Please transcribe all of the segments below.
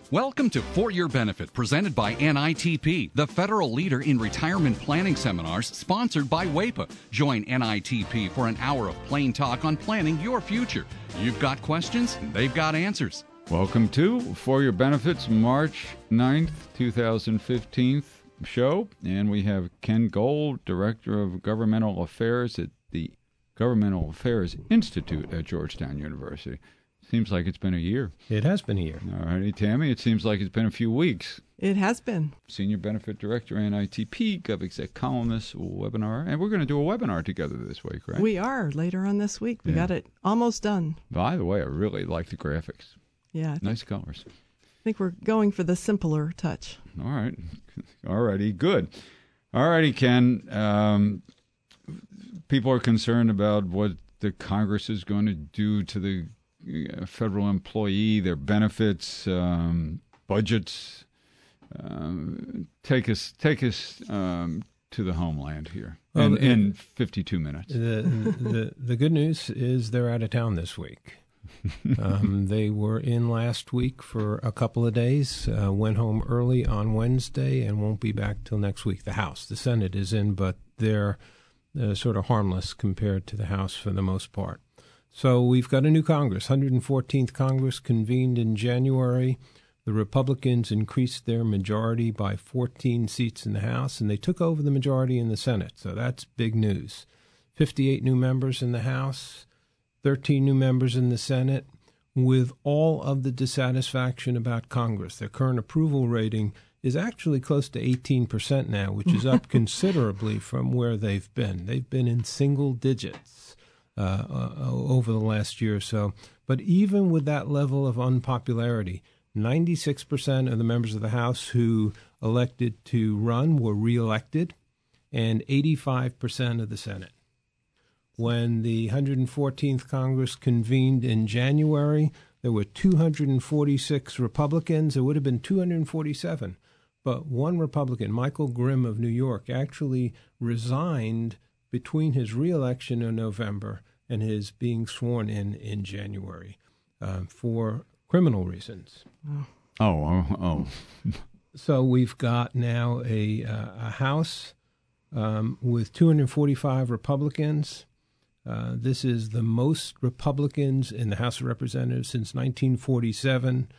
Welcome to For Your Benefit, presented by NITP, the federal leader in retirement planning seminars, sponsored by WAEPA. Join NITP for an hour of plain talk on planning your future. You've got questions, they've got answers. Welcome to For Your Benefit's March 9th, 2015 show. And we have Ken Gold, Director of Governmental Affairs at the Governmental Affairs Institute at Georgetown University. Seems like it's been a year. It has been a year. All righty, Tammy, it seems like it's been a few weeks. It has been. Senior Benefit Director, NITP, GovExec columnist, webinar. And we're going to do a webinar together this week, right? We are later on this week. We got it almost done. By the way, I really like the graphics. Yeah. Nice colors. I think we're going for the simpler touch. All right. All righty, good. All righty, Ken. People are concerned about what the Congress is going to do to the federal employee, their benefits, budgets. Take us to the homeland here in 52 minutes. The good news is they're out of town this week. They were in last week for a couple of days, went home early on Wednesday, and won't be back till next week. The House, the Senate is in, but they're sort of harmless compared to the House for the most part. So we've got a new Congress. 114th Congress convened in January. The Republicans increased their majority by 14 seats in the House, and they took over the majority in the Senate. So that's big news. 58 new members in the House, 13 new members in the Senate, with all of the dissatisfaction about Congress. Their current approval rating is actually close to 18% now, which is up considerably from where they've been. They've been in single digits over the last year or so. But even with that level of unpopularity, 96% of the members of the House who elected to run were reelected, and 85% of the Senate. When the 114th Congress convened in January, there were 246 Republicans. It would have been 247. But one Republican, Michael Grimm of New York, actually resigned between his reelection in November and his being sworn in January for criminal reasons. Oh. So we've got now a House with 245 Republicans. This is the most Republicans in the House of Representatives since 1947.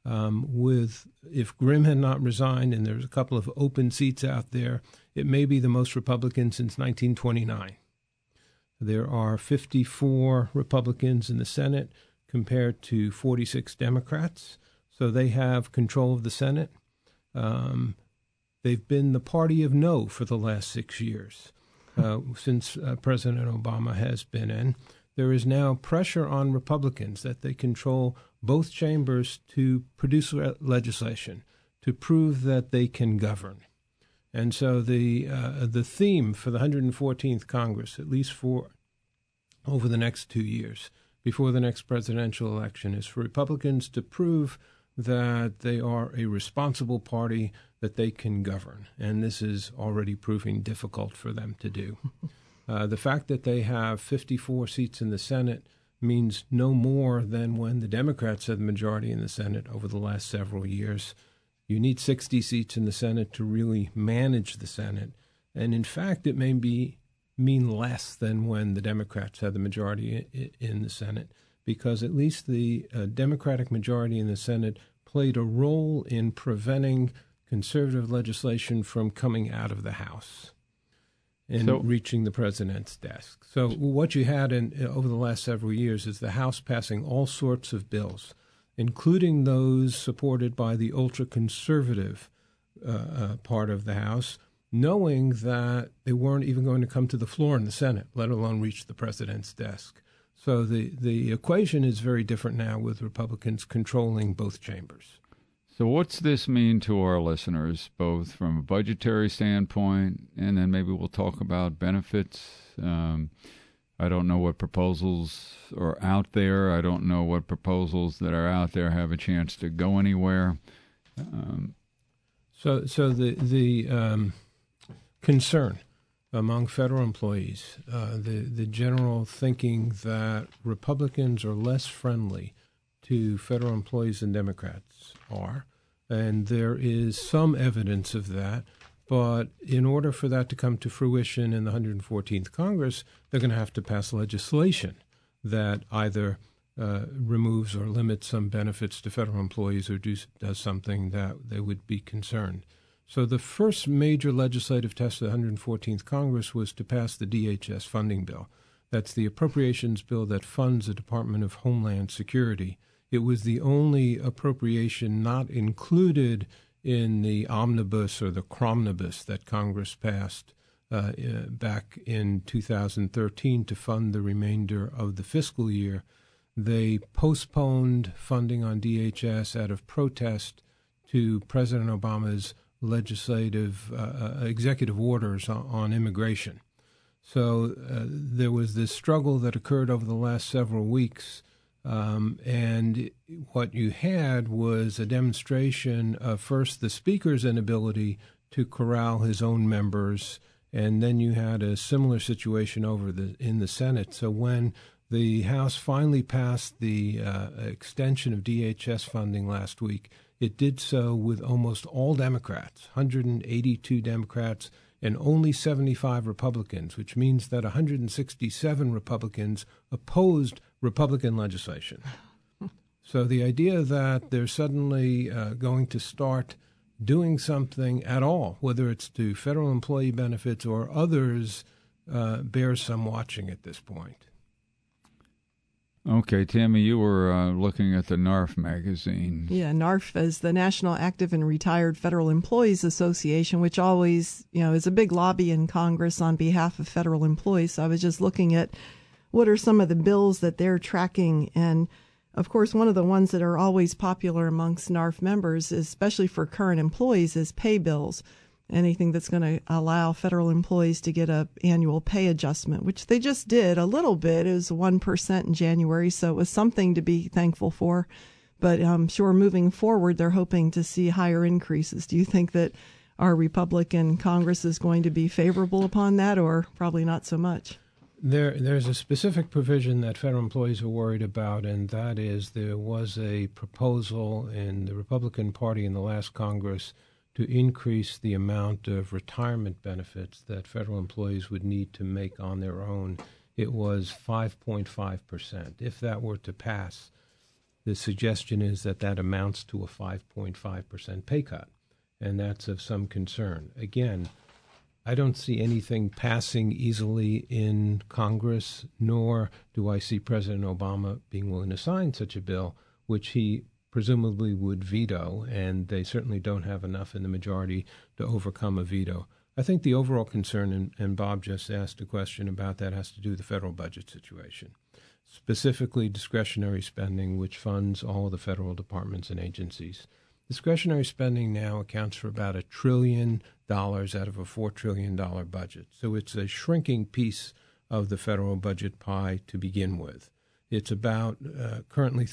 If Grimm had not resigned, and there's a couple of open seats out there, it may be the most Republicans since 1929. There are 54 Republicans in the Senate compared to 46 Democrats, so they have control of the Senate. They've been the party of no for the last 6 years since President Obama has been in. There is now pressure on Republicans that they control both chambers to produce legislation, to prove that they can govern. And so the theme for the 114th Congress, at least for over the next 2 years, before the next presidential election, is for Republicans to prove that they are a responsible party, that they can govern. And this is already proving difficult for them to do. The fact that they have 54 seats in the Senate means no more than when the Democrats had the majority in the Senate over the last several years. You need 60 seats in the Senate to really manage the Senate. And in fact, it may mean less than when the Democrats had the majority in the Senate, because at least the Democratic majority in the Senate played a role in preventing conservative legislation from coming out of the House and reaching the president's desk. So what you had over the last several years is the House passing all sorts of bills, including those supported by the ultra-conservative part of the House, knowing that they weren't even going to come to the floor in the Senate, let alone reach the president's desk. So the equation is very different now with Republicans controlling both chambers. So what's this mean to our listeners, both from a budgetary standpoint, and then maybe we'll talk about benefits? I don't know what proposals are out there. I don't know what proposals that are out there have a chance to go anywhere. So the concern among federal employees, the general thinking that Republicans are less friendly to federal employees than Democrats are, And there is some evidence of that. But in order for that to come to fruition in the 114th Congress, they're going to have to pass legislation that either removes or limits some benefits to federal employees or does something that they would be concerned. So the first major legislative test of the 114th Congress was to pass the DHS funding bill. That's the appropriations bill that funds the Department of Homeland Security. It was the only appropriation not included in the omnibus or the cromnibus that Congress passed back in 2013 to fund the remainder of the fiscal year. They postponed funding on DHS out of protest to President Obama's executive orders on immigration. So there was this struggle that occurred over the last several weeks. And what you had was a demonstration of first the Speaker's inability to corral his own members, and then you had a similar situation in the Senate. So when the House finally passed the extension of DHS funding last week, it did so with almost all Democrats, 182 Democrats, and only 75 Republicans, which means that 167 Republicans opposed Republican legislation. So the idea that they're suddenly going to start doing something at all, whether it's to federal employee benefits or others, bears some watching at this point. Okay, Tammy, you were looking at the NARF magazine. Yeah, NARF is the National Active and Retired Federal Employees Association, which always, is a big lobby in Congress on behalf of federal employees. So I was just looking at what are some of the bills that they're tracking. And, of course, one of the ones that are always popular amongst NARF members, especially for current employees, is pay bills. Anything that's going to allow federal employees to get an annual pay adjustment, which they just did a little bit. It was 1% in January, so it was something to be thankful for. But I'm sure moving forward, they're hoping to see higher increases. Do you think that our Republican Congress is going to be favorable upon that, or probably not so much? There's a specific provision that federal employees are worried about, and that is there was a proposal in the Republican Party in the last Congress to increase the amount of retirement benefits that federal employees would need to make on their own. It was 5.5%. If that were to pass, the suggestion is that amounts to a 5.5% pay cut, and that's of some concern. Again, I don't see anything passing easily in Congress, nor do I see President Obama being willing to sign such a bill, which he presumably would veto, and they certainly don't have enough in the majority to overcome a veto. I think the overall concern, and Bob just asked a question about that, has to do with the federal budget situation, specifically discretionary spending, which funds all of the federal departments and agencies. Discretionary spending now accounts for about $1 trillion out of a $4 trillion budget. So it's a shrinking piece of the federal budget pie to begin with. It's about currently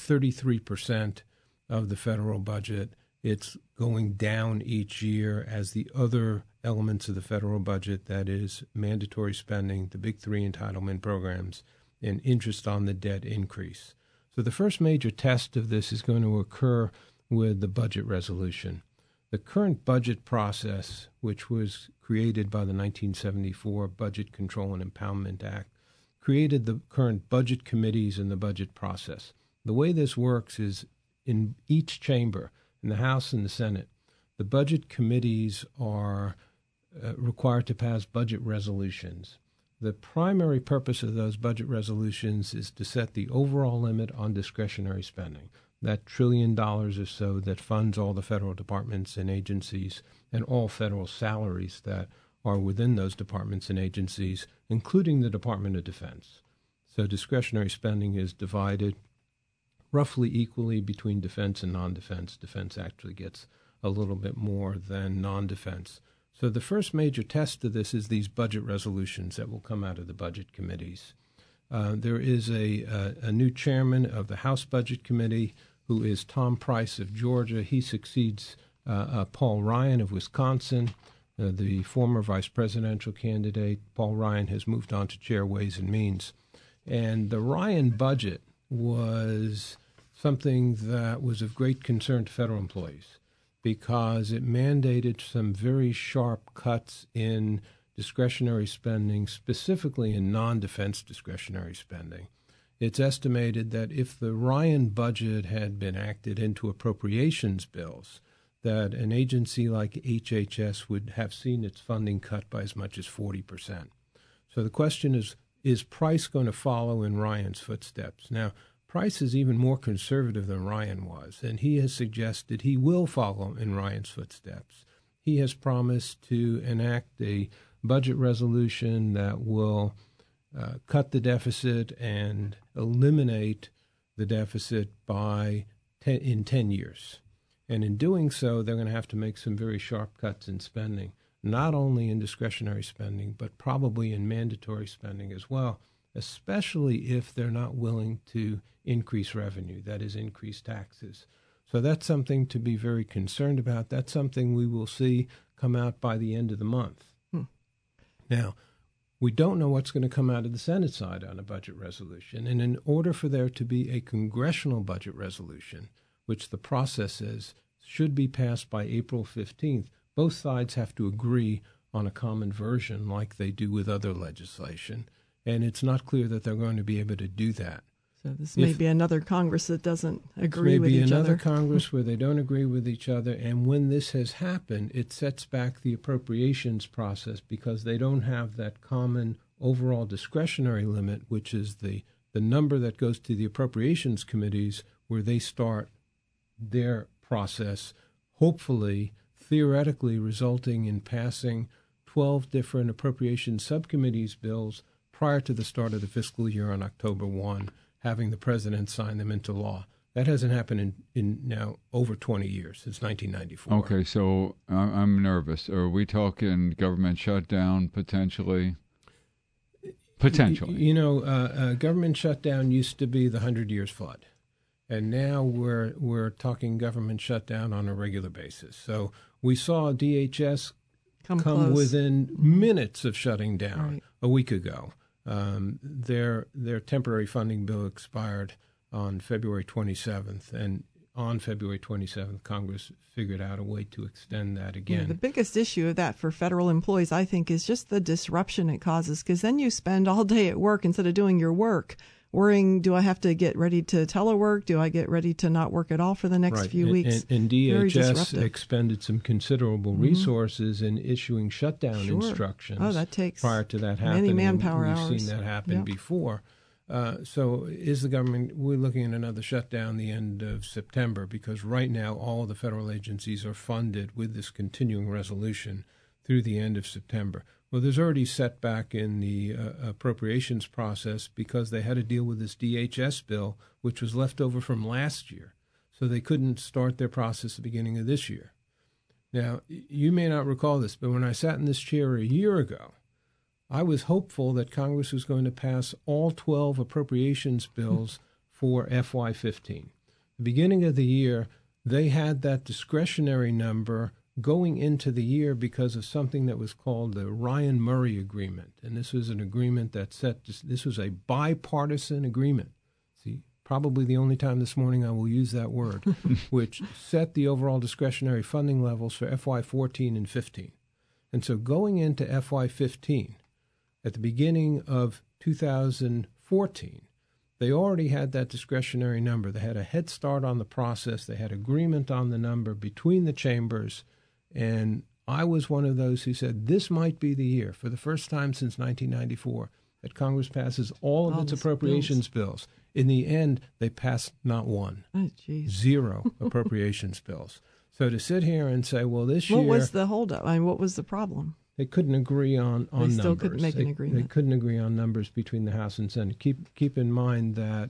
33% of the federal budget. It's going down each year as the other elements of the federal budget, that is mandatory spending, the big three entitlement programs, and interest on the debt increase. So the first major test of this is going to occur with the budget resolution. The current budget process, which was created by the 1974 Budget Control and Impoundment Act, created the current budget committees and the budget process. The way this works is in each chamber, in the House and the Senate, the budget committees are required to pass budget resolutions. The primary purpose of those budget resolutions is to set the overall limit on discretionary spending, that $1 trillion or so that funds all the federal departments and agencies and all federal salaries that are within those departments and agencies, including the Department of Defense. So discretionary spending is divided roughly equally between defense and non-defense. Defense actually gets a little bit more than non-defense. So the first major test of this is these budget resolutions that will come out of the budget committees. There is a new chairman of the House Budget Committee, who is Tom Price of Georgia. He succeeds Paul Ryan of Wisconsin, the former vice presidential candidate. Paul Ryan has moved on to chair Ways and Means. And the Ryan budget was something that was of great concern to federal employees. because it mandated some very sharp cuts in discretionary spending, specifically in non-defense discretionary spending. It's estimated that if the Ryan budget had been acted into appropriations bills, that an agency like HHS would have seen its funding cut by as much as 40%. So the question is Price going to follow in Ryan's footsteps? Now, Price is even more conservative than Ryan was, and he has suggested he will follow in Ryan's footsteps. He has promised to enact a budget resolution that will cut the deficit and eliminate the deficit in 10 years. And in doing so, they're going to have to make some very sharp cuts in spending, not only in discretionary spending, but probably in mandatory spending as well, especially if they're not willing to increase revenue, that is, increase taxes. So that's something to be very concerned about. That's something we will see come out by the end of the month. Now, we don't know what's going to come out of the Senate side on a budget resolution. And in order for there to be a congressional budget resolution, which the process is, should be passed by April 15th, both sides have to agree on a common version like they do with other legislation. And it's not clear that they're going to be able to do that. So this may be another Congress that doesn't agree with each other. Maybe another Congress where they don't agree with each other. And when this has happened, it sets back the appropriations process because they don't have that common overall discretionary limit, which is the number that goes to the appropriations committees where they start their process, hopefully, theoretically resulting in passing 12 different appropriations subcommittees bills prior to the start of the fiscal year on October 1, having the president sign them into law. That hasn't happened in now over 20 years, since 1994. Okay, so I'm nervous. Are we talking government shutdown potentially? Potentially. You know, government shutdown used to be the 100 Years Flood. And now we're talking government shutdown on a regular basis. So we saw DHS come within minutes of shutting down a week ago. Their temporary funding bill expired on February 27th, and on February 27th, Congress figured out a way to extend that again. Yeah, the biggest issue of that for federal employees, I think, is just the disruption it causes, because then you spend all day at work instead of doing your work, worrying, do I have to get ready to telework? Do I get ready to not work at all for the next few weeks? And DHS expended some considerable resources in issuing shutdown instructions. Oh, that takes prior to that happening. Many manpower hours. We've seen that happen before. So is the government, we're looking at another shutdown the end of September, because right now all the federal agencies are funded with this continuing resolution through the end of September. Well, there's already setback in the appropriations process because they had to deal with this DHS bill, which was left over from last year. So they couldn't start their process at the beginning of this year. Now, you may not recall this, but when I sat in this chair a year ago, I was hopeful that Congress was going to pass all 12 appropriations bills for FY15. The beginning of the year, they had that discretionary number going into the year because of something that was called the Ryan-Murray Agreement. And this was an agreement that this was a bipartisan agreement. See, probably the only time this morning I will use that word, which set the overall discretionary funding levels for FY14 and 15. And so going into FY15, at the beginning of 2014, they already had that discretionary number. They had a head start on the process. They had agreement on the number between the chambers. And I was one of those who said this might be the year, for the first time since 1994, that Congress passes all of its appropriations bills. In the end, they passed not one. Zero appropriations bills. So to sit here and say, well, this year... What was the holdup? I mean, what was the problem? They couldn't agree on numbers. They still couldn't make an agreement. They couldn't agree on numbers between the House and Senate. Keep in mind that,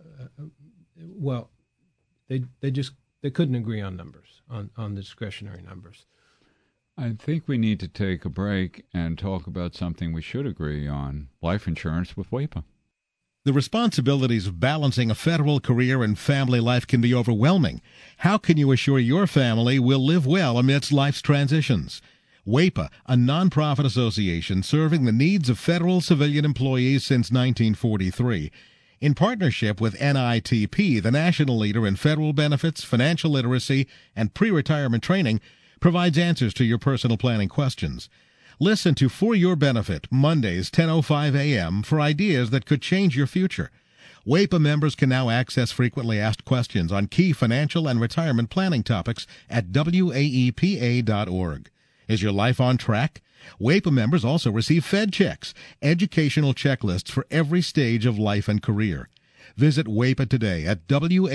they couldn't agree on numbers, on the discretionary numbers. I think we need to take a break and talk about something we should agree on, life insurance with WAEPA. The responsibilities of balancing a federal career and family life can be overwhelming. How can you assure your family will live well amidst life's transitions? WAEPA, a nonprofit association serving the needs of federal civilian employees since 1943, In partnership with NITP, the national leader in federal benefits, financial literacy, and pre-retirement training, provides answers to your personal planning questions. Listen to For Your Benefit, Mondays, 10:05 a.m. for ideas that could change your future. WAEPA members can now access frequently asked questions on key financial and retirement planning topics at waepa.org. Is your life on track? WAEPA members also receive Fed checks, educational checklists for every stage of life and career. Visit WAEPA today at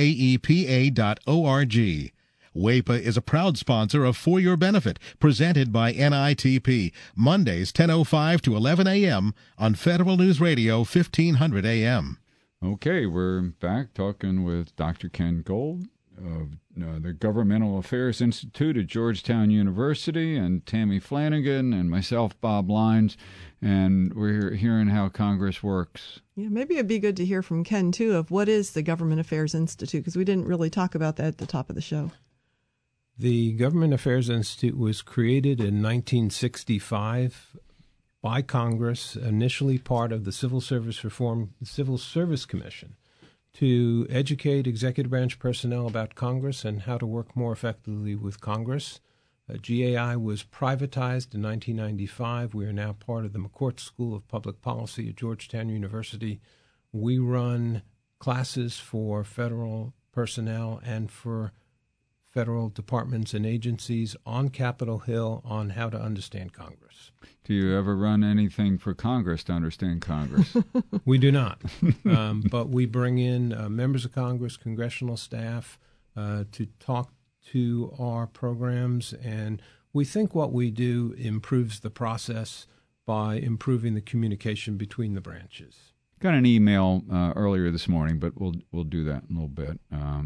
waepa.org. WAEPA is a proud sponsor of For Your Benefit, presented by NITP, Mondays 10:05 to 11 a.m. on Federal News Radio 1500 a.m. Okay, we're back talking with Dr. Ken Gold of the Governmental Affairs Institute at Georgetown University, and Tammy Flanagan, and myself, Bob Lines, and we're hearing how Congress works. Yeah, maybe it'd be good to hear from Ken, too, of what is the Government Affairs Institute, because we didn't really talk about that at the top of the show. The Government Affairs Institute was created in 1965 by Congress, initially part of the Civil Service Reform, the Civil Service Commission, to educate executive branch personnel about Congress and how to work more effectively with Congress. GAI was privatized in 1995. We are now part of the McCourt School of Public Policy at Georgetown University. We run classes for federal personnel and for federal departments and agencies on Capitol Hill on how to understand Congress. Do you ever run anything for Congress to understand Congress? We do not, but we bring in members of Congress, congressional staff to talk to our programs, and we think what we do improves the process by improving the communication between the branches. Got an email earlier this morning, but we'll do that in a little bit.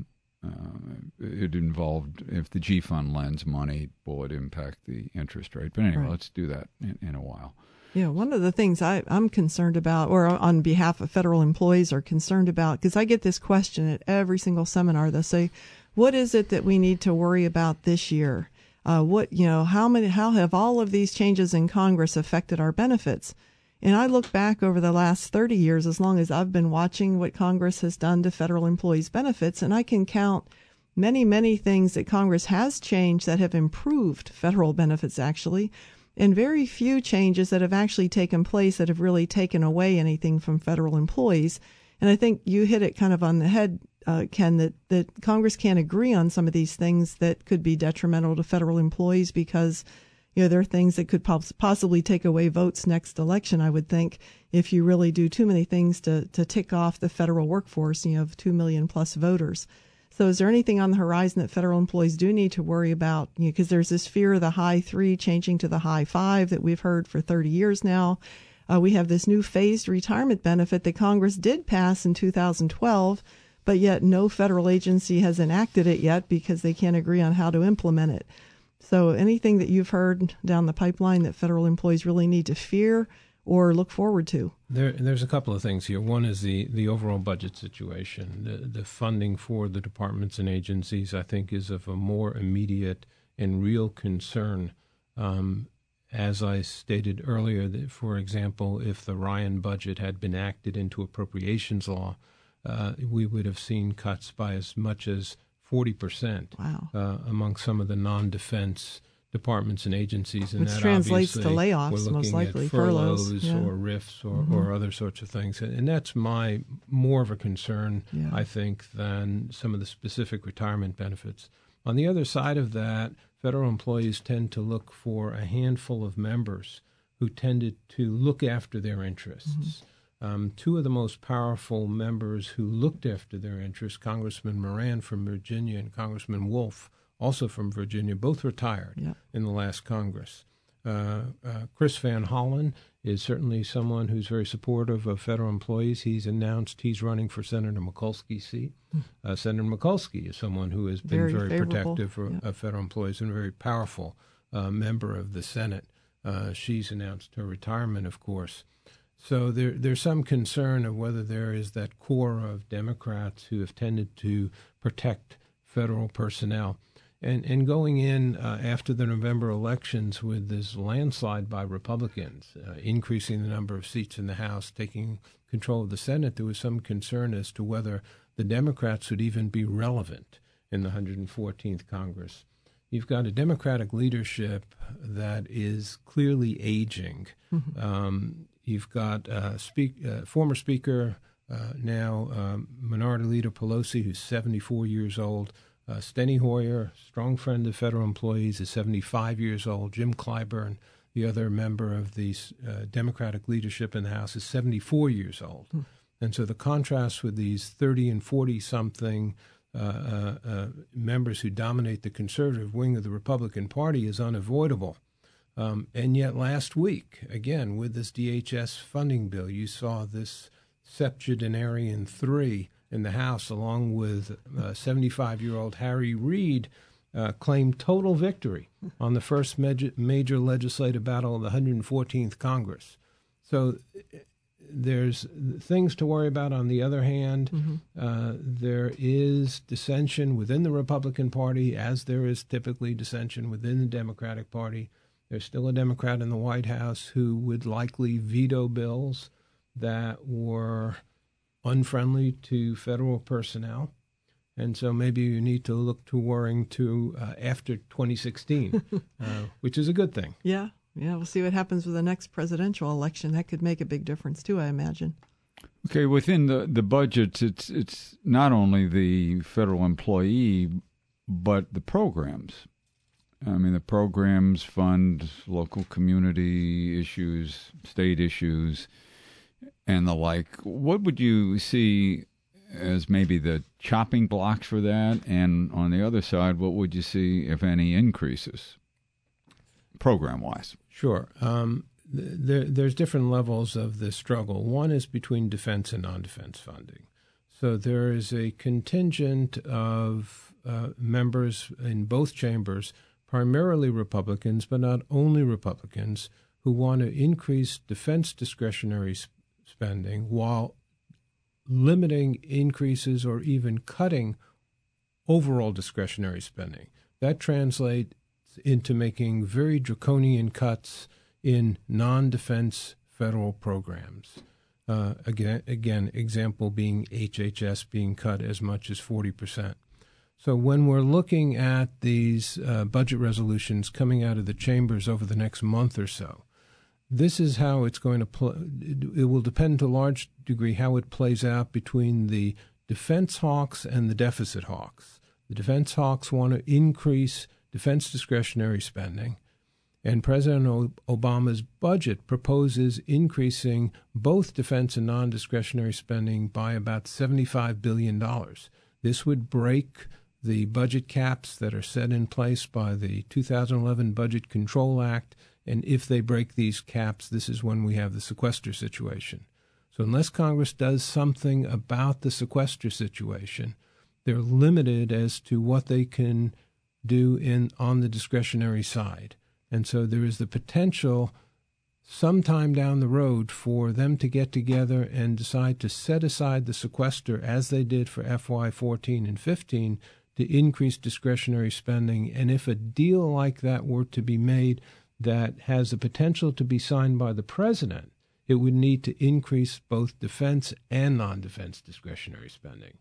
It involved if the G Fund lends money, will it impact the interest rate? But anyway, Right. Let's do that in a while. Yeah, one of the things I'm concerned about, or on behalf of federal employees are concerned about, because I get this question at every single seminar. They'll say, what is it that we need to worry about this year? How have all of these changes in Congress affected our benefits? And I look back over the last 30 years, as long as I've been watching what Congress has done to federal employees' benefits, and I can count many, many things that Congress has changed that have improved federal benefits, actually, and very few changes that have actually taken place that have really taken away anything from federal employees. And I think you hit it kind of on the head, Ken, that Congress can't agree on some of these things that could be detrimental to federal employees because there are things that could possibly take away votes next election, I would think, if you really do too many things to tick off the federal workforce, of 2 million plus voters. So is there anything on the horizon that federal employees do need to worry about? Because there's this fear of the high 3 changing to the high 5 that we've heard for 30 years now. We have this new phased retirement benefit that Congress did pass in 2012, but yet no federal agency has enacted it yet because they can't agree on how to implement it. So anything that you've heard down the pipeline that federal employees really need to fear or look forward to? There's a couple of things here. One is the overall budget situation. The funding for the departments and agencies, I think, is of a more immediate and real concern. As I stated earlier, that, for example, if the Ryan budget had been acted into appropriations law, we would have seen cuts by as much as 40% among some of the non-defense departments and agencies. And which that translates to obviously, layoffs, we're looking most likely, at furloughs yeah. or RIFs or other sorts of things. And that's more of a concern, I think, than some of the specific retirement benefits. On the other side of that, federal employees tend to look for a handful of members who tended to look after their interests. Two of the most powerful members who looked after their interests, Congressman Moran from Virginia and Congressman Wolf, also from Virginia, both retired in the last Congress. Chris Van Hollen is certainly someone who's very supportive of federal employees. He's announced he's running for Senator Mikulski's seat. Senator Mikulski is someone who has been very protective of federal employees and a very powerful member of the Senate. She's announced her retirement, of course. So there's some concern of whether there is that core of Democrats who have tended to protect federal personnel. And going in after the November elections with this landslide by Republicans, increasing the number of seats in the House, taking control of the Senate, there was some concern as to whether the Democrats would even be relevant in the 114th Congress. You've got a Democratic leadership that is clearly aging. Mm-hmm. You've got former Speaker, now Minority Leader Pelosi, who's 74 years old. Steny Hoyer, strong friend of federal employees, is 75 years old. Jim Clyburn, the other member of the Democratic leadership in the House, is 74 years old. Mm. And so the contrast with these 30 and 40-something members who dominate the conservative wing of the Republican Party is unavoidable. And yet last week, again, with this DHS funding bill, you saw this septuagenarian three in the House, along with 75-year-old Harry Reid, claimed total victory on the first major legislative battle of the 114th Congress. So there's things to worry about. On the other hand, mm-hmm. There is dissension within the Republican Party, as there is typically dissension within the Democratic Party. There's still a Democrat in the White House who would likely veto bills that were unfriendly to federal personnel. And so maybe you need to look to worrying to after 2016, which is a good thing. Yeah, we'll see what happens with the next presidential election. That could make a big difference too, I imagine. Okay, within the budgets, it's not only the federal employee, but the programs. I mean, the programs fund local community issues, state issues, and the like. What would you see as maybe the chopping blocks for that? And on the other side, what would you see, if any, increases program-wise? Sure. There's different levels of the struggle. One is between defense and non-defense funding. So there is a contingent of members in both chambers, primarily Republicans, but not only Republicans, who want to increase defense discretionary spending while limiting increases or even cutting overall discretionary spending. That translates into making very draconian cuts in non-defense federal programs. Again, example being HHS being cut as much as 40%. So when we're looking at these budget resolutions coming out of the chambers over the next month or so, this is how it's going to it will depend to a large degree how it plays out between the defense hawks and the deficit hawks. The defense hawks want to increase defense discretionary spending, and President Obama's budget proposes increasing both defense and non-discretionary spending by about $75 billion. This would break the budget caps that are set in place by the 2011 Budget Control Act. And if they break these caps, this is when we have the sequester situation. So unless Congress does something about the sequester situation, they're limited as to what they can do on the discretionary side. And so there is the potential sometime down the road for them to get together and decide to set aside the sequester, as they did for FY14 and 15, to increase discretionary spending. And if a deal like that were to be made that has the potential to be signed by the president, it would need to increase both defense and non-defense discretionary spending.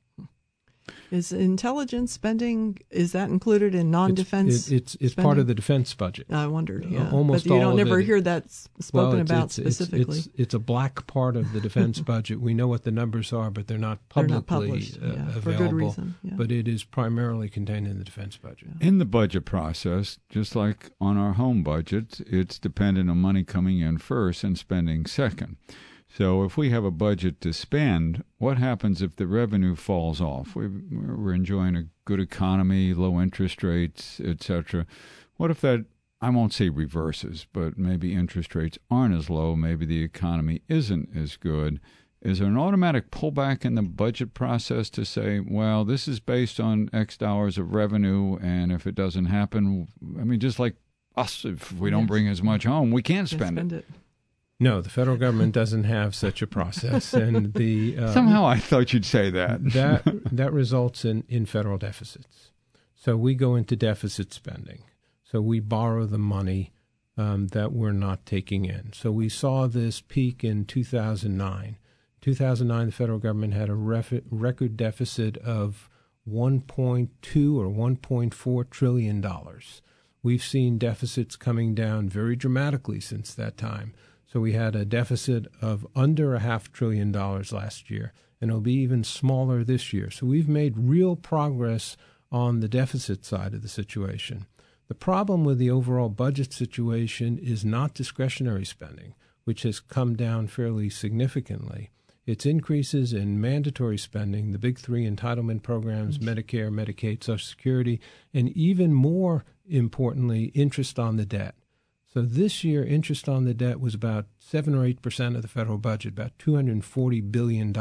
Is intelligence spending, is that included in non-defense It's part of the defense budget. I wondered, yeah. Almost but you all don't of never it, hear that spoken about specifically. It's a black part of the defense budget. We know what the numbers are, but they're not publicly available. For good reason. Yeah. But it is primarily contained in the defense budget. Yeah. In the budget process, just like on our home budget, it's dependent on money coming in first and spending second. So if we have a budget to spend, what happens if the revenue falls off? We're enjoying a good economy, low interest rates, etc. What if that, I won't say reverses, but maybe interest rates aren't as low, maybe the economy isn't as good? Is there an automatic pullback in the budget process to say, well, this is based on X dollars of revenue, and if it doesn't happen, I mean, just like us, if we don't bring as much home, we can't spend it. No, the federal government doesn't have such a process, and the somehow I thought you'd say that. that results in federal deficits. So we go into deficit spending. So we borrow the money that we're not taking in. So we saw this peak in 2009. 2009, the federal government had a record deficit of $1.2 or $1.4 trillion. We've seen deficits coming down very dramatically since that time. So we had a deficit of under $500 billion last year, and it'll be even smaller this year. So we've made real progress on the deficit side of the situation. The problem with the overall budget situation is not discretionary spending, which has come down fairly significantly. It's increases in mandatory spending, the big three entitlement programs, Medicare, Medicaid, Social Security, and even more importantly, interest on the debt. So this year, interest on the debt was about 7 or 8% of the federal budget, about $240 billion.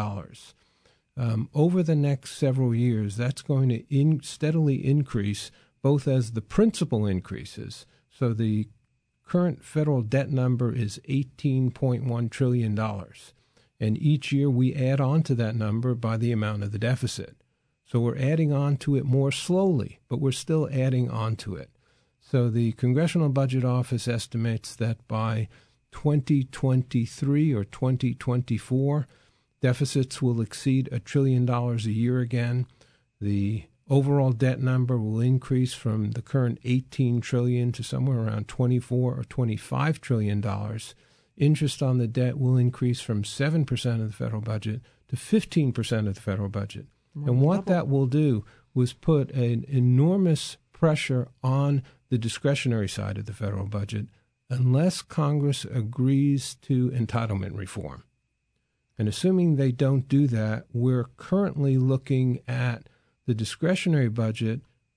Over the next several years, that's going to steadily increase, both as the principal increases. So the current federal debt number is $18.1 trillion. And each year we add on to that number by the amount of the deficit. So we're adding on to it more slowly, but we're still adding on to it. So the Congressional Budget Office estimates that by 2023 or 2024, deficits will exceed $1 trillion a year again. The overall debt number will increase from the current $18 trillion to somewhere around $24 or $25 trillion. Interest on the debt will increase from 7% of the federal budget to 15% of the federal budget. And what that will do was put an enormous pressure on the discretionary side of the federal budget unless Congress agrees to entitlement reform. And assuming they don't do that, we're currently looking at the discretionary budget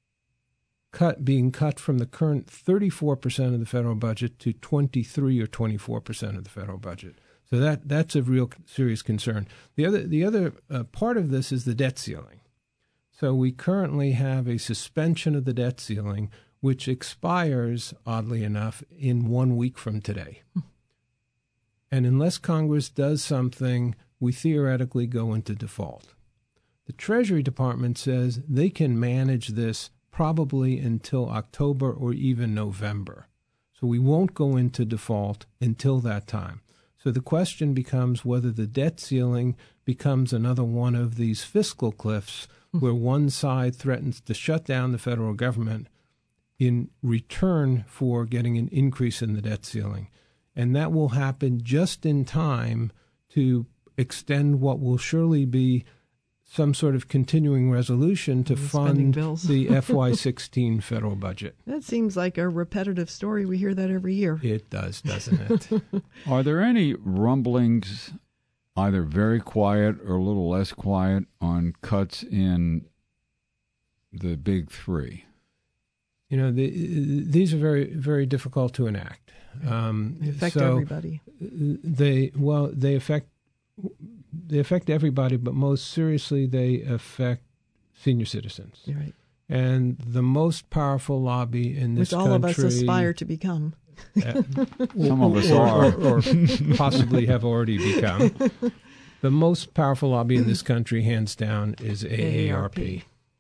being cut from the current 34% of the federal budget to 23 or 24% of the federal budget. So that's a real serious concern. The other part of this is the debt ceiling. So we currently have a suspension of the debt ceiling, which expires, oddly enough, in 1 week from today. And unless Congress does something, we theoretically go into default. The Treasury Department says they can manage this probably until October or even November. So we won't go into default until that time. So the question becomes whether the debt ceiling becomes another one of these fiscal cliffs where one side threatens to shut down the federal government in return for getting an increase in the debt ceiling. And that will happen just in time to extend what will surely be some sort of continuing resolution to fund the FY16 federal budget. That seems like a repetitive story. We hear that every year. It does, doesn't it? Are there any rumblings, either very quiet or a little less quiet, on cuts in the big three? You know, these are very, very difficult to enact. They affect everybody. They affect everybody, but most seriously, they affect senior citizens. Right. And the most powerful lobby in this country, which all of us aspire to become. Some of us are. Or possibly have already become. The most powerful lobby in this country, hands down, is AARP.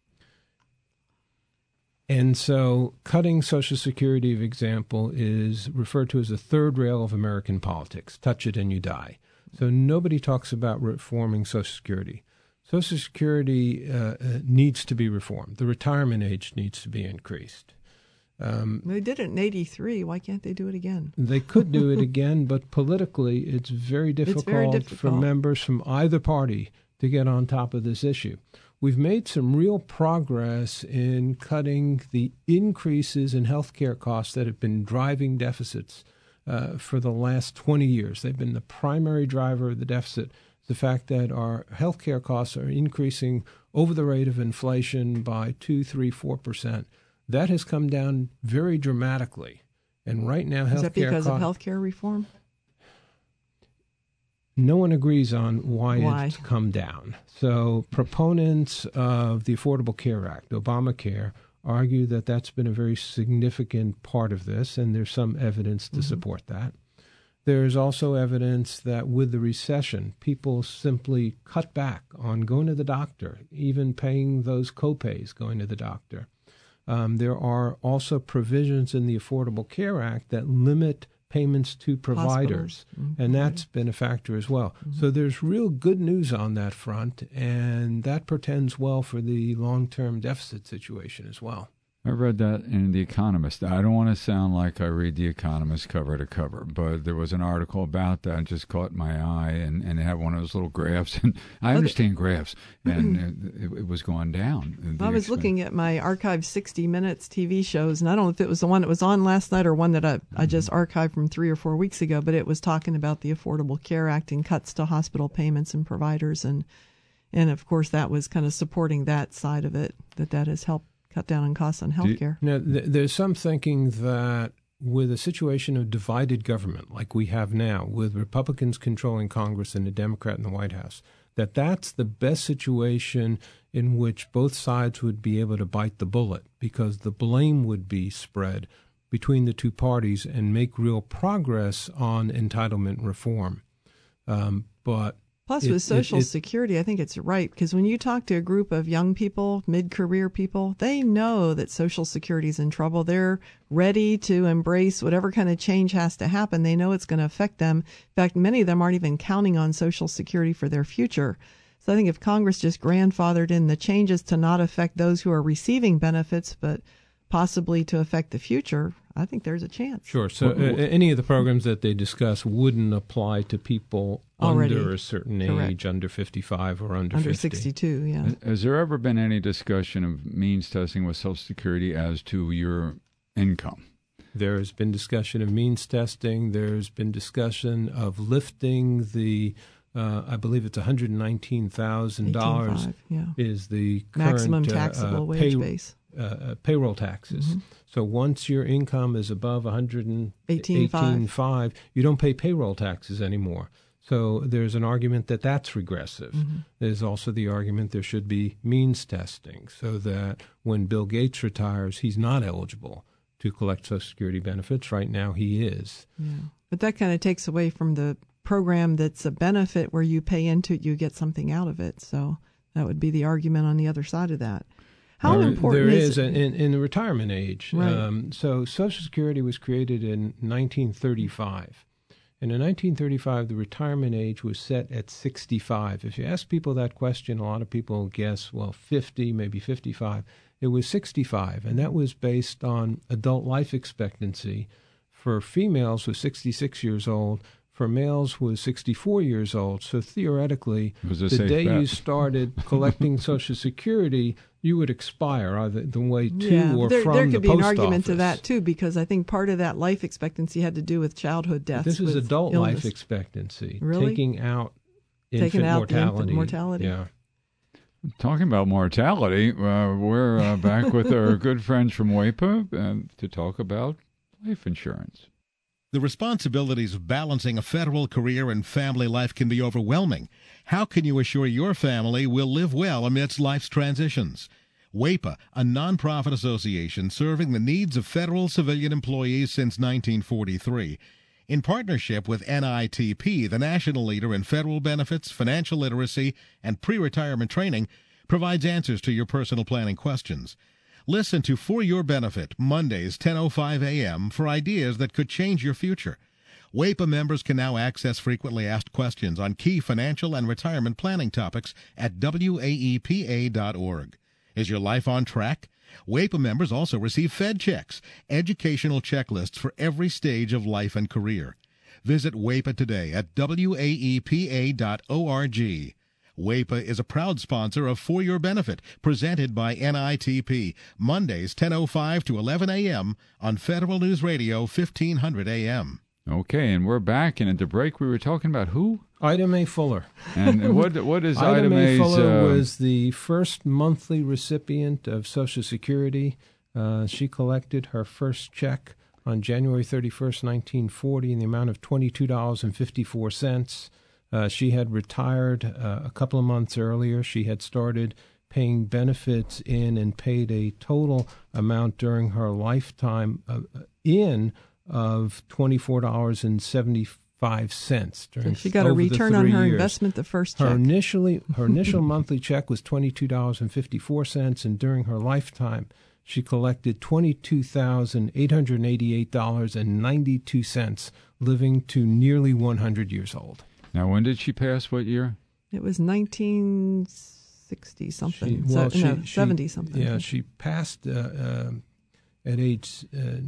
And so cutting Social Security, for example, is referred to as the third rail of American politics. Touch it and you die. So nobody talks about reforming Social Security. Social Security needs to be reformed. The retirement age needs to be increased. They did it in 1983. Why can't they do it again? They could do it again, but politically it's very difficult for members from either party to get on top of this issue. We've made some real progress in cutting the increases in health care costs that have been driving deficits for the last 20 years. They've been the primary driver of the deficit. The fact that our health care costs are increasing over the rate of inflation by 2, 3, 4%. That has come down very dramatically. And right now, health care Is that because of health care reform? No one agrees on why it's come down. So proponents of the Affordable Care Act, Obamacare, argue that that's been a very significant part of this, and there's some evidence to support that. There's also evidence that with the recession, people simply cut back on going to the doctor, even paying those copays going to the doctor. There are also provisions in the Affordable Care Act that limit payments to providers, and that's been a factor as well. So there's real good news on that front, and that portends well for the long-term deficit situation as well. I read that in The Economist. I don't want to sound like I read The Economist cover to cover, but there was an article about that and just caught my eye, and it had one of those little graphs. And I understand graphs, and it was going down. I was looking at my archived 60 Minutes TV shows, and I don't know if it was the one that was on last night or one that I just archived from 3 or 4 weeks ago, but it was talking about the Affordable Care Act and cuts to hospital payments and providers. And of course, that was kind of supporting that side of it, that has helped cut down on costs on health care. Now, there's some thinking that with a situation of divided government like we have now, with Republicans controlling Congress and a Democrat in the White House, that's the best situation in which both sides would be able to bite the bullet, because the blame would be spread between the two parties and make real progress on entitlement reform. Plus, with Social Security, I think it's right, because when you talk to a group of young people, mid-career people, they know that Social Security is in trouble. They're ready to embrace whatever kind of change has to happen. They know it's going to affect them. In fact, many of them aren't even counting on Social Security for their future. So I think if Congress just grandfathered in the changes to not affect those who are receiving benefits, but possibly to affect the future, I think there's a chance. Sure. So any of the programs that they discuss wouldn't apply to people already under a certain age, under 55 or under 50. 62, yeah. Has there ever been any discussion of means testing with Social Security as to your income? There's been discussion of means testing. There's been discussion of lifting the, I believe it's $119,000 is the current maximum taxable wage base. Payroll taxes. So once your income is above $118,500, you don't pay payroll taxes anymore. So there's an argument that that's regressive. There's also the argument there should be means testing, so that when Bill Gates retires, he's not eligible to collect Social Security benefits. Right now he is. Yeah. But that kind of takes away from the program that's a benefit where you pay into it, you get something out of it. So that would be the argument on the other side of that. How important is it? In the retirement age. Right. So Social Security was created in 1935. And in 1935, the retirement age was set at 65. If you ask people that question, a lot of people guess, 50, maybe 55. It was 65, and that was based on adult life expectancy. For females was 66 years old. For males was 64 years old. So theoretically, the day you started collecting Social Security, you would expire either the way to or from the post office. There could be an argument to that, too, because I think part of that life expectancy had to do with childhood deaths. This is adult illness. life expectancy, really? taking out infant mortality. Yeah. Talking about mortality, we're back with our good friends from WAEPA to talk about life insurance. The responsibilities of balancing a federal career and family life can be overwhelming. How can you assure your family will live well amidst life's transitions? WAEPA, a nonprofit association serving the needs of federal civilian employees since 1943, in partnership with NITP, the national leader in federal benefits, financial literacy, and pre-retirement training, provides answers to your personal planning questions. Listen to For Your Benefit, Mondays, 10:05 a.m. for ideas that could change your future. WAEPA members can now access frequently asked questions on key financial and retirement planning topics at WAEPA.org. Is your life on track? WAEPA members also receive Fed checks, educational checklists for every stage of life and career. Visit WAEPA today at WAEPA.org. WAEPA is a proud sponsor of For Your Benefit, presented by NITP, Mondays 10:05 to 11 a.m. on Federal News Radio 1500 a.m. Okay, and we're back, and at the break we were talking about who? Ida Mae Fuller. And what is Ida Mae Mae's... Fuller was the first monthly recipient of Social Security. She collected her first check on January 31st, 1940 in the amount of $22.54. She had retired a couple of months earlier. She had started paying benefits in and paid a total amount during her lifetime of $24.75. She got a return on her investment the first check. Her initial monthly check was $22.54, and during her lifetime, she collected $22,888.92, living to nearly 100 years old. Now, when did she pass? What year? It was 1960 something. 70 something. Yeah, she passed at age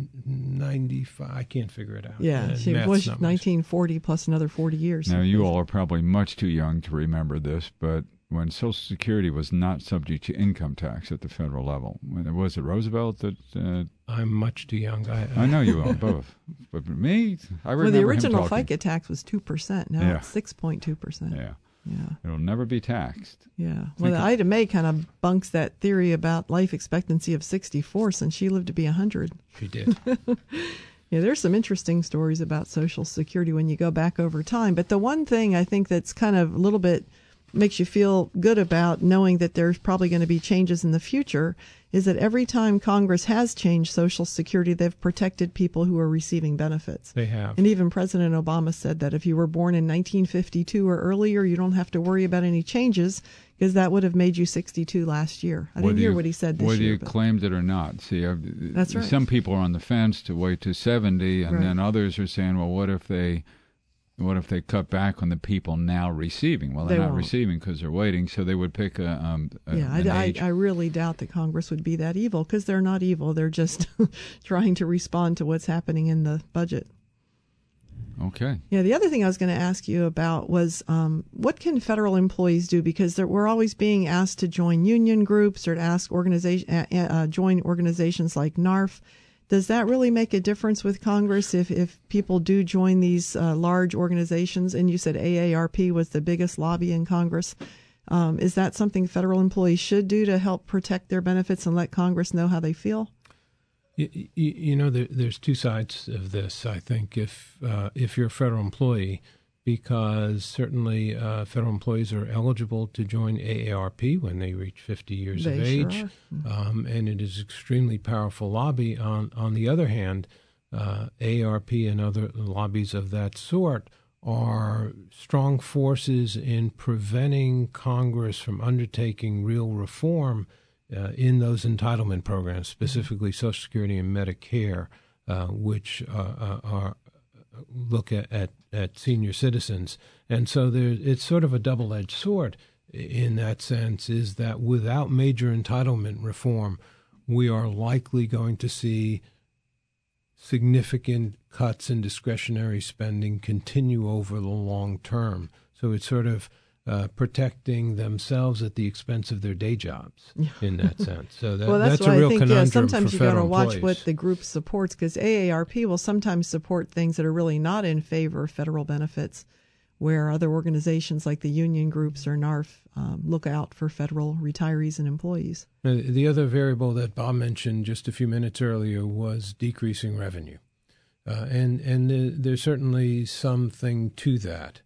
95. I can't figure it out. Yeah, she was 1940 plus another 40 years. Now, you all are probably much too young to remember this, but when Social Security was not subject to income tax at the federal level, was it Roosevelt that... I'm much too young. I know you are, both. But me, I remember the original him talking. FICA tax was 2%. Now it's 6.2%. Yeah. Yeah. It'll never be taxed. Yeah. Well, Ida May kind of bunks that theory about life expectancy of 64 since she lived to be 100. She did. Yeah, there's some interesting stories about Social Security when you go back over time. But the one thing I think that's kind of a little bit makes you feel good about knowing that there's probably going to be changes in the future is that every time Congress has changed Social Security, they've protected people who are receiving benefits. They have. And even President Obama said that if you were born in 1952 or earlier, you don't have to worry about any changes because that would have made you 62 last year. I didn't hear what he said this year. Whether you but claimed it or not. See, that's right. Some people are on the fence to wait to 70, and then others are saying, well, what if they cut back on the people now receiving? Well, they're not receiving because they're waiting, so they would pick an age. I really doubt that Congress would be that evil because they're not evil. They're just trying to respond to what's happening in the budget. Okay. Yeah, the other thing I was going to ask you about was what can federal employees do? Because we're always being asked to join union groups or to ask join organizations like NARF. Does that really make a difference with Congress if people do join these large organizations? And you said AARP was the biggest lobby in Congress. Is that something federal employees should do to help protect their benefits and let Congress know how they feel? You know, there's two sides of this. I think if you're a federal employee, because certainly federal employees are eligible to join AARP when they reach 50 years of age, sure and it is extremely powerful lobby. On the other hand, AARP and other lobbies of that sort are strong forces in preventing Congress from undertaking real reform in those entitlement programs, specifically Social Security and Medicare, which are look at senior citizens. And so it's sort of a double-edged sword in that sense, is that without major entitlement reform, we are likely going to see significant cuts in discretionary spending continue over the long term. So it's sort of protecting themselves at the expense of their day jobs in that sense. So that's a real conundrum sometimes for you got to federal watch employees. what the group supports because AARP will sometimes support things that are really not in favor of federal benefits, where other organizations like the union groups or NARF look out for federal retirees and employees. The other variable that Bob mentioned just a few minutes earlier was decreasing revenue. And there's certainly something to that.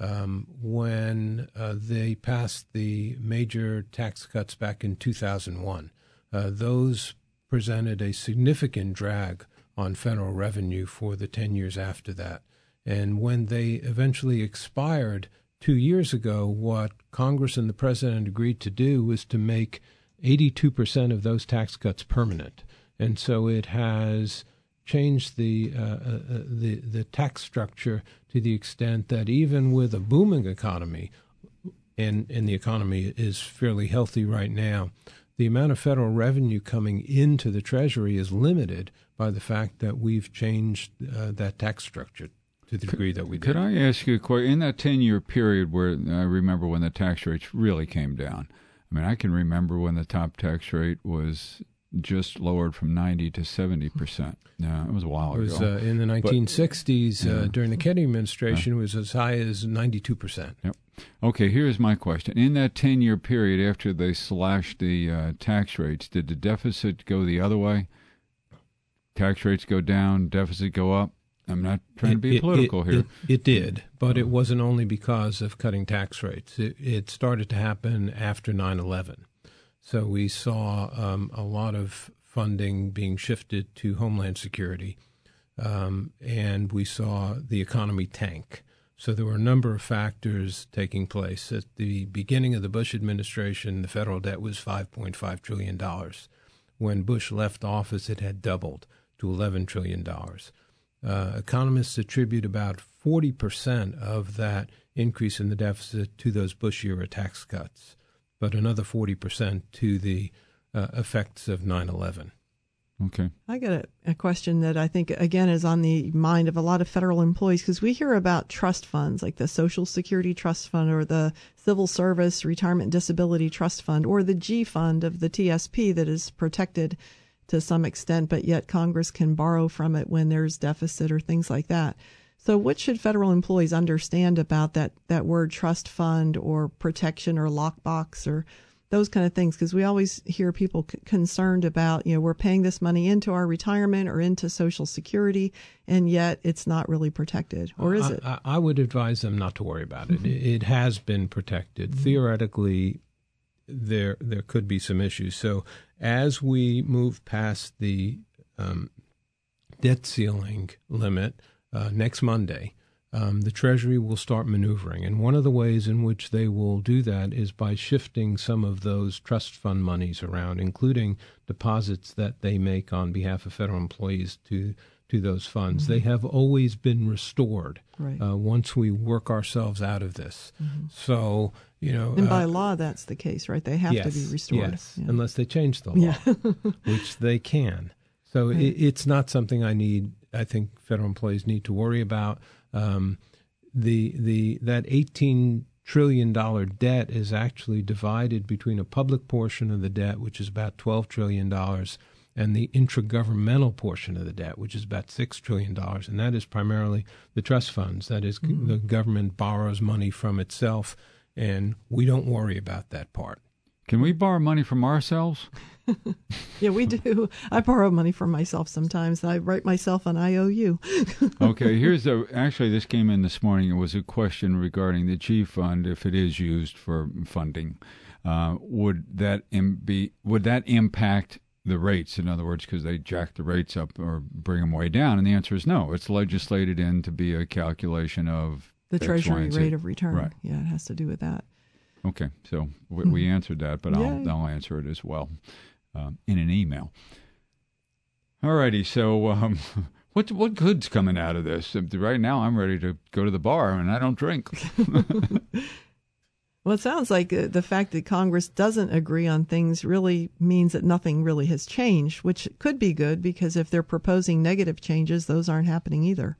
When they passed the major tax cuts back in 2001, those presented a significant drag on federal revenue for the 10 years after that. And when they eventually expired 2 years ago, what Congress and the President agreed to do was to make 82% of those tax cuts permanent. And so it has changed the tax structure to the extent that even with a booming economy, and the economy is fairly healthy right now, the amount of federal revenue coming into the Treasury is limited by the fact that we've changed that tax structure to the degree that we did. Could I ask you a question? In that 10-year period where I remember when the tax rates really came down, I mean, I can remember when the top tax rate was just lowered from 90 to 70%. Yeah, it was a while ago. It was in the 1960s, during the Kennedy administration, it was as high as 92%. Yep. Okay, here's my question. In that 10-year period after they slashed the tax rates, did the deficit go the other way? Tax rates go down, deficit go up? I'm not trying to be political here. It did, but it wasn't only because of cutting tax rates. It started to happen after 9/11. So we saw a lot of funding being shifted to Homeland Security, and we saw the economy tank. So there were a number of factors taking place. At the beginning of the Bush administration, the federal debt was $5.5 trillion. When Bush left office, it had doubled to $11 trillion. Economists attribute about 40% of that increase in the deficit to those Bush-era tax cuts, but another 40% to the effects of 9/11. Okay. I got a question that I think, again, is on the mind of a lot of federal employees, because we hear about trust funds like the Social Security Trust Fund or the Civil Service Retirement Disability Trust Fund or the G Fund of the TSP that is protected to some extent, but yet Congress can borrow from it when there's deficit or things like that. So what should federal employees understand about that word trust fund or protection or lockbox or those kind of things? Because we always hear people concerned about, we're paying this money into our retirement or into Social Security, and yet it's not really protected. Or is it? I would advise them not to worry about it. It has been protected. Theoretically, there could be some issues. So as we move past the debt ceiling limit next Monday, the Treasury will start maneuvering. And one of the ways in which they will do that is by shifting some of those trust fund monies around, including deposits that they make on behalf of federal employees to those funds. They have always been restored once we work ourselves out of this. So, and by law, that's the case, right? They have to be restored. Yes, unless they change the law, which they can. So it's not something I think federal employees need to worry about. That $18 trillion debt is actually divided between a public portion of the debt, which is about $12 trillion, and the intragovernmental portion of the debt, which is about $6 trillion. And that is primarily the trust funds. That is, the government borrows money from itself, and we don't worry about that part. Can we borrow money from ourselves? Yeah, we do. I borrow money from myself sometimes. I write myself an IOU. Okay, actually this came in this morning. It was a question regarding the G Fund, if it is used for funding. Would that impact the rates? In other words, because they jack the rates up or bring them way down? And the answer is no. It's legislated in to be a calculation of the X, Treasury Y, and Z. rate of return. Right. Yeah, it has to do with that. Okay, so we answered that, but I'll answer it as well in an email. All righty, so what good's coming out of this? Right now, I'm ready to go to the bar, and I don't drink. Well, it sounds like the fact that Congress doesn't agree on things really means that nothing really has changed, which could be good, because if they're proposing negative changes, those aren't happening either.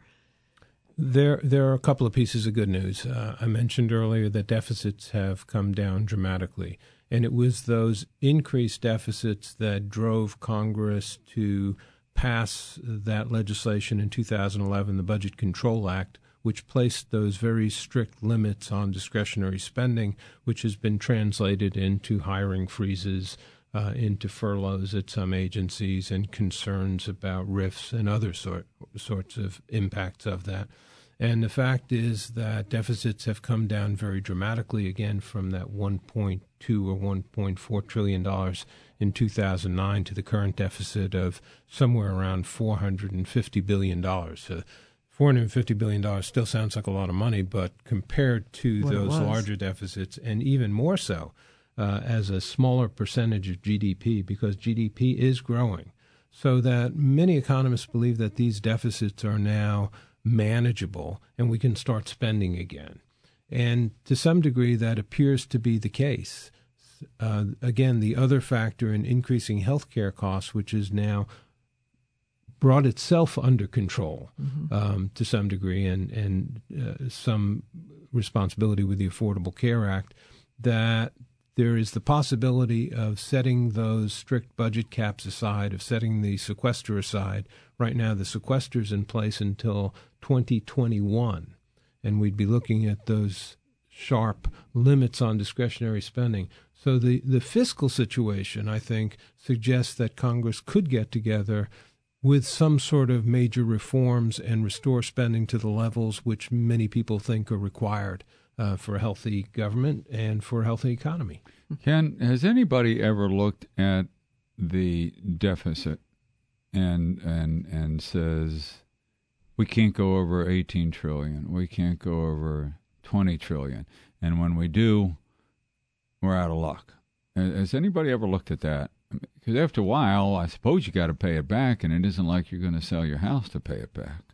There are a couple of pieces of good news. I mentioned earlier that deficits have come down dramatically, and it was those increased deficits that drove Congress to pass that legislation in 2011, the Budget Control Act, which placed those very strict limits on discretionary spending, which has been translated into hiring freezes, into furloughs at some agencies, and concerns about RIFs and other sorts of impacts of that. And the fact is that deficits have come down very dramatically, again, from that $1.2 or $1.4 trillion in 2009 to the current deficit of somewhere around $450 billion. So $450 billion still sounds like a lot of money, but compared to those larger deficits, and even more so, as a smaller percentage of GDP, because GDP is growing, so that many economists believe that these deficits are now manageable and we can start spending again. And to some degree, that appears to be the case. Again, the other factor in increasing healthcare costs, which is now brought itself under control to some degree, and some responsibility with the Affordable Care Act, that there is the possibility of setting those strict budget caps aside, of setting the sequester aside. Right now, the sequester's in place until 2021, and we'd be looking at those sharp limits on discretionary spending. So the fiscal situation, I think, suggests that Congress could get together with some sort of major reforms and restore spending to the levels which many people think are required for a healthy government and for a healthy economy. Ken, has anybody ever looked at the deficit and says, we can't go over 18 trillion, we can't go over 20 trillion, and when we do, we're out of luck? Has anybody ever looked at that? Because after a while, I suppose you got to pay it back, and it isn't like you're going to sell your house to pay it back.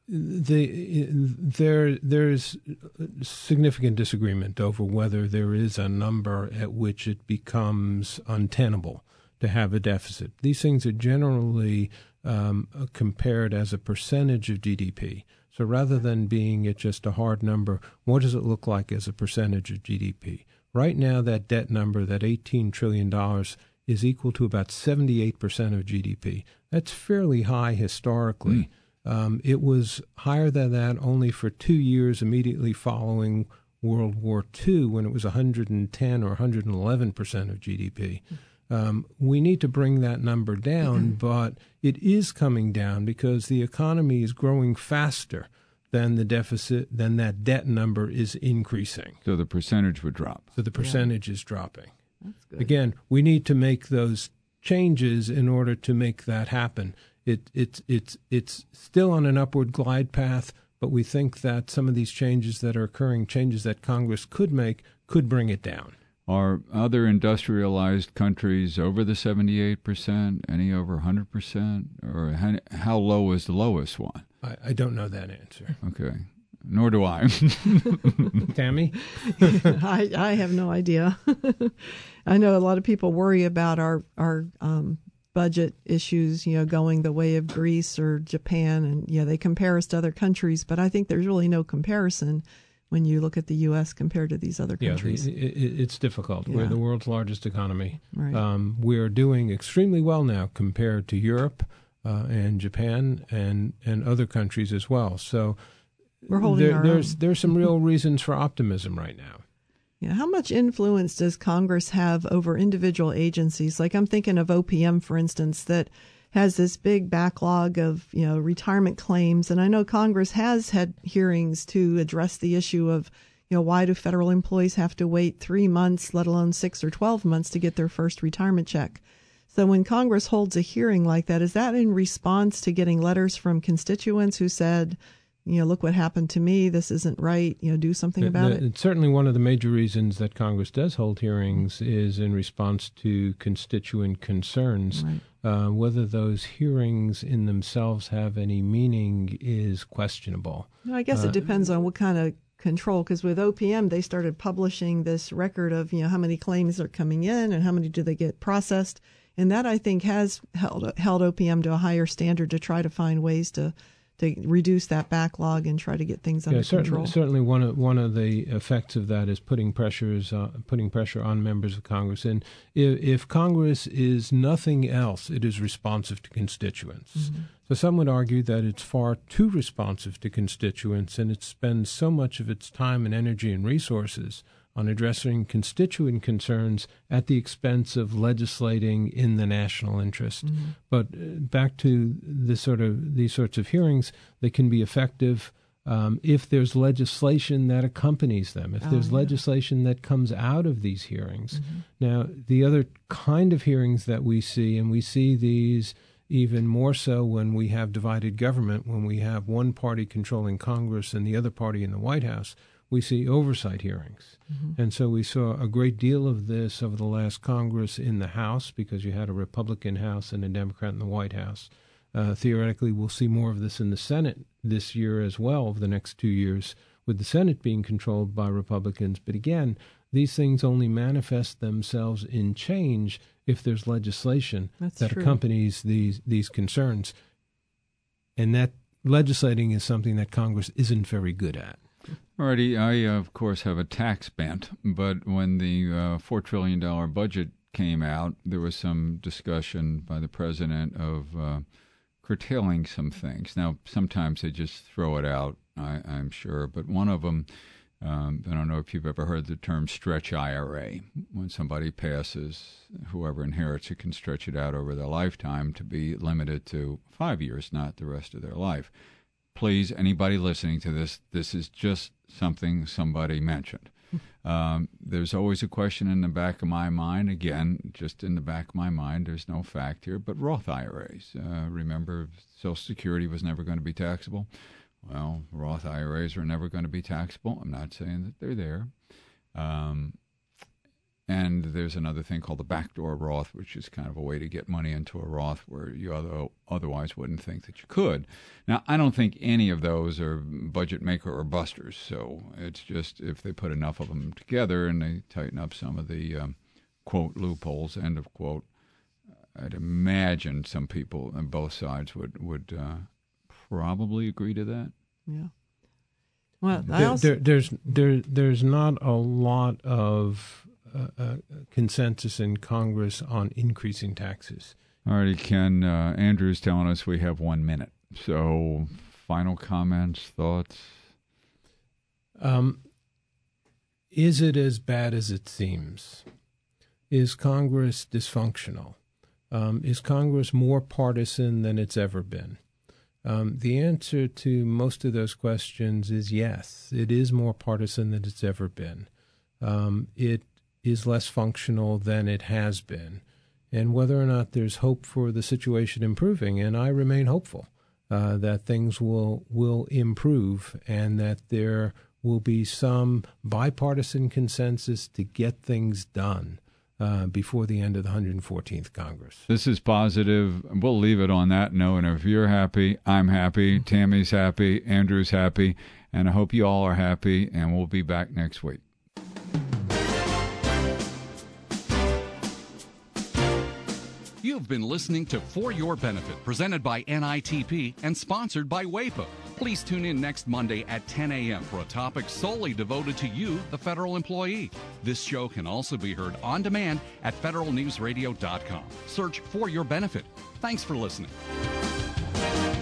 There's significant disagreement over whether there is a number at which it becomes untenable to have a deficit. These things are generally compared as a percentage of GDP. So rather than being at just a hard number, what does it look like as a percentage of GDP? Right now, that debt number, that $18 trillion, is equal to about 78% of GDP. That's fairly high historically. It was higher than that only for 2 years immediately following World War II, when it was 110 or 111% of GDP. We need to bring that number down, but it is coming down because the economy is growing faster than the deficit, then that debt number is increasing. So the percentage would drop. So the percentage is dropping. That's good. Again, we need to make those changes in order to make that happen. It's still on an upward glide path, but we think that some of these changes that are occurring, changes that Congress could make, could bring it down. Are other industrialized countries over the 78%, any over 100%? Or how low is the lowest one? I don't know that answer. Okay. Nor do I. Tammy? I have no idea. I know a lot of people worry about our budget issues, going the way of Greece or Japan, and they compare us to other countries, but I think there's really no comparison when you look at the U.S. compared to these other countries. It's difficult. Yeah. We're the world's largest economy. Right. We're doing extremely well now compared to Europe and Japan and other countries as well. So we're holding our own. There's some real reasons for optimism right now. Yeah. How much influence does Congress have over individual agencies? Like I'm thinking of OPM, for instance, that has this big backlog of, retirement claims. And I know Congress has had hearings to address the issue of, why do federal employees have to wait 3 months, let alone 6 or 12 months to get their first retirement check? So when Congress holds a hearing like that, is that in response to getting letters from constituents who said, look what happened to me, this isn't right, do something about it? It's certainly one of the major reasons that Congress does hold hearings is in response to constituent concerns. Right. Whether those hearings in themselves have any meaning is questionable. I guess it depends on what kind of control, because with OPM, they started publishing this record of, how many claims are coming in and how many do they get processed. And that, I think, has held OPM to a higher standard to try to find ways to reduce that backlog and try to get things under control. Certainly, one of the effects of that is putting pressure on members of Congress. And if Congress is nothing else, it is responsive to constituents. Mm-hmm. So some would argue that it's far too responsive to constituents, and it spends so much of its time and energy and resources on addressing constituent concerns at the expense of legislating in the national interest. Mm-hmm. But back to these sorts of hearings, they can be effective if there's legislation that accompanies them, if there's legislation that comes out of these hearings. Mm-hmm. Now, the other kind of hearings that we see, and we see these even more so when we have divided government, when we have one party controlling Congress and the other party in the White House, we see oversight hearings. Mm-hmm. And so we saw a great deal of this over the last Congress in the House, because you had a Republican House and a Democrat in the White House. Theoretically, we'll see more of this in the Senate this year as well, over the next 2 years, with the Senate being controlled by Republicans. But again, these things only manifest themselves in change if there's legislation that accompanies these concerns. And that legislating is something that Congress isn't very good at. Alrighty, I, of course, have a tax bent, but when the $4 trillion budget came out, there was some discussion by the president of curtailing some things. Now, sometimes they just throw it out, I'm sure, but one of them, I don't know if you've ever heard the term stretch IRA. When somebody passes, whoever inherits it can stretch it out over their lifetime to be limited to 5 years, not the rest of their life. Please, anybody listening to this, this is just something somebody mentioned. There's always a question in the back of my mind, again, just in the back of my mind, there's no fact here, but Roth IRAs. Remember, Social Security was never going to be taxable. Well, Roth IRAs are never going to be taxable. I'm not saying that they're there. And there's another thing called the backdoor Roth, which is kind of a way to get money into a Roth where you otherwise wouldn't think that you could. Now, I don't think any of those are budget maker or busters. So it's just if they put enough of them together and they tighten up some of the, quote, loopholes, end of quote, I'd imagine some people on both sides would probably agree to that. Yeah. Well, there's not a lot of consensus in Congress on increasing taxes. All righty, Ken. Andrew's telling us we have 1 minute. So, final comments, thoughts? Is it as bad as it seems? Is Congress dysfunctional? Is Congress more partisan than it's ever been? The answer to most of those questions is yes. It is more partisan than it's ever been. It is less functional than it has been. And whether or not there's hope for the situation improving, and I remain hopeful that things will improve and that there will be some bipartisan consensus to get things done before the end of the 114th Congress. This is positive. We'll leave it on that note. And if you're happy, I'm happy, Tammy's happy, Andrew's happy, and I hope you all are happy, and we'll be back next week. You've been listening to For Your Benefit, presented by NITP and sponsored by WAEPA. Please tune in next Monday at 10 a.m. for a topic solely devoted to you, the federal employee. This show can also be heard on demand at federalnewsradio.com. Search For Your Benefit. Thanks for listening.